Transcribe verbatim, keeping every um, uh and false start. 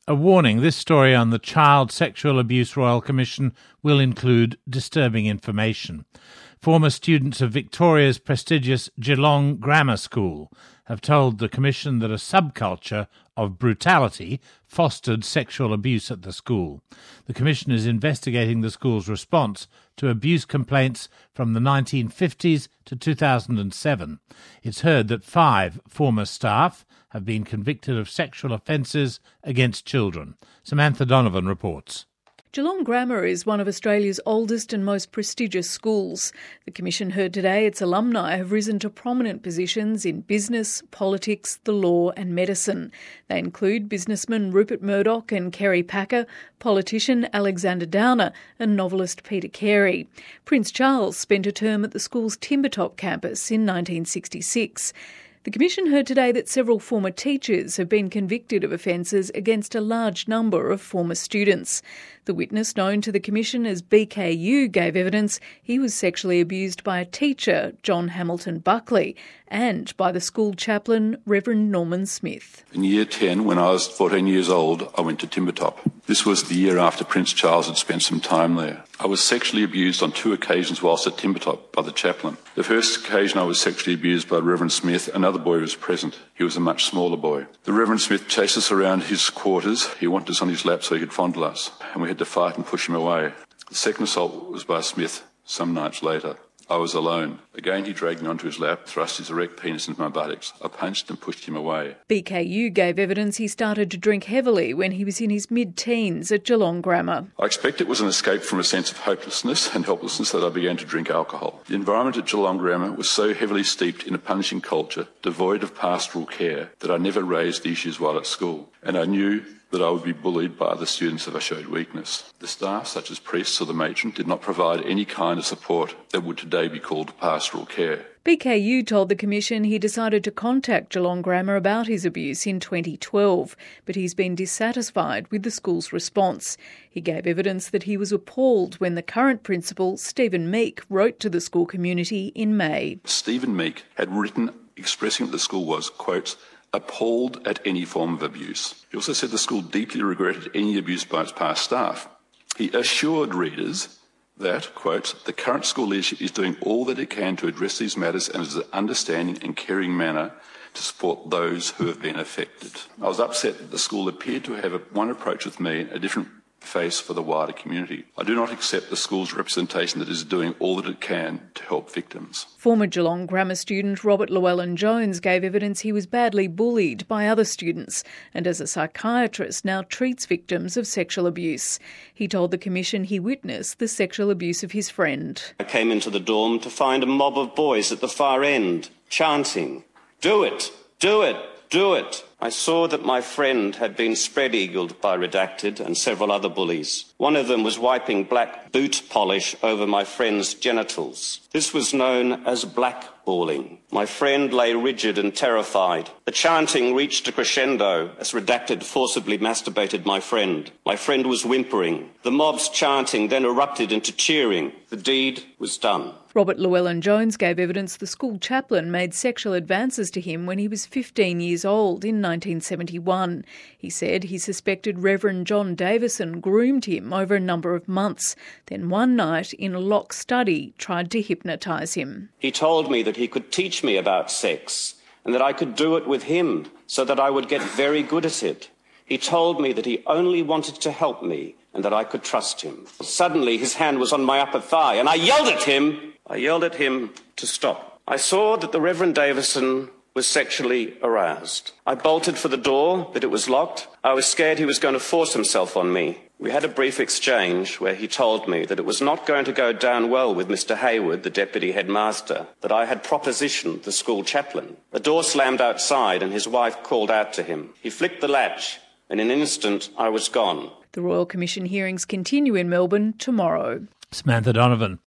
A warning, this story on the Child Sexual Abuse Royal Commission will include disturbing information. Former students of Victoria's prestigious Geelong Grammar School have told the Commission that a subculture of brutality fostered sexual abuse at the school. The Commission is investigating the school's response to abuse complaints from the nineteen fifties to two thousand seven. It's heard that five former staff have been convicted of sexual offences against children. Samantha Donovan reports. Geelong Grammar is one of Australia's oldest and most prestigious schools. The Commission heard today its alumni have risen to prominent positions in business, politics, the law and medicine. They include businessman Rupert Murdoch and Kerry Packer, politician Alexander Downer and novelist Peter Carey. Prince Charles spent a term at the school's Timbertop campus in nineteen sixty-six. The Commission heard today that several former teachers have been convicted of offences against a large number of former students. The witness known to the Commission as B K U gave evidence he was sexually abused by a teacher, John Hamilton Buckley, and by the school chaplain, Reverend Norman Smith. In year ten, when I was fourteen years old, I went to Timbertop. This was the year after Prince Charles had spent some time there. I was sexually abused on two occasions whilst at Timbertop by the chaplain. The first occasion I was sexually abused by Reverend Smith. Another boy was present. He was a much smaller boy. The Reverend Smith chased us around his quarters. He wanted us on his lap so he could fondle us, and we had to fight and push him away. The second assault was by Smith some nights later. I was alone. Again, he dragged me onto his lap, thrust his erect penis into my buttocks. I punched and pushed him away. B K U gave evidence he started to drink heavily when he was in his mid-teens at Geelong Grammar. I expect it was an escape from a sense of hopelessness and helplessness that I began to drink alcohol. The environment at Geelong Grammar was so heavily steeped in a punishing culture, devoid of pastoral care, that I never raised the issues while at school. And I knew that I would be bullied by other students if I showed weakness. The staff, such as priests or the matron, did not provide any kind of support that would today be called pastoral care. B K U told the Commission he decided to contact Geelong Grammar about his abuse in twenty twelve, but he's been dissatisfied with the school's response. He gave evidence that he was appalled when the current principal, Stephen Meek, wrote to the school community in May. Stephen Meek had written expressing that the school was, quote, appalled at any form of abuse. He also said the school deeply regretted any abuse by its past staff. He assured readers that, quote, the current school leadership is doing all that it can to address these matters and is an understanding and caring manner to support those who have been affected. I was upset that the school appeared to have a, one approach with me, a different face for the wider community. I do not accept the school's representation that it is doing all that it can to help victims. Former Geelong Grammar student Robert Llewellyn-Jones gave evidence he was badly bullied by other students and as a psychiatrist now treats victims of sexual abuse. He told the Commission he witnessed the sexual abuse of his friend. I came into the dorm to find a mob of boys at the far end, chanting, "Do it, do it, do it." I saw that my friend had been spread-eagled by Redacted and several other bullies. One of them was wiping black boot polish over my friend's genitals. This was known as blackballing. My friend lay rigid and terrified. The chanting reached a crescendo as Redacted forcibly masturbated my friend. My friend was whimpering. The mob's chanting then erupted into cheering. The deed was done. Robert Llewellyn-Jones gave evidence the school chaplain made sexual advances to him when he was fifteen years old in nineteen seventy-one. He said he suspected Reverend John Davison groomed him over a number of months, then one night in a locked study tried to hypnotise him. He told me that he could teach me about sex and that I could do it with him so that I would get very good at it. He told me that he only wanted to help me and that I could trust him. Suddenly his hand was on my upper thigh and I yelled at him. I yelled at him to stop. I saw that the Reverend Davison was sexually aroused. I bolted for the door, but it was locked. I was scared he was going to force himself on me. We had a brief exchange where he told me that it was not going to go down well with Mister Hayward, the deputy headmaster, that I had propositioned the school chaplain. The door slammed outside and his wife called out to him. He flicked the latch and in an instant I was gone. The Royal Commission hearings continue in Melbourne tomorrow. Samantha Donovan.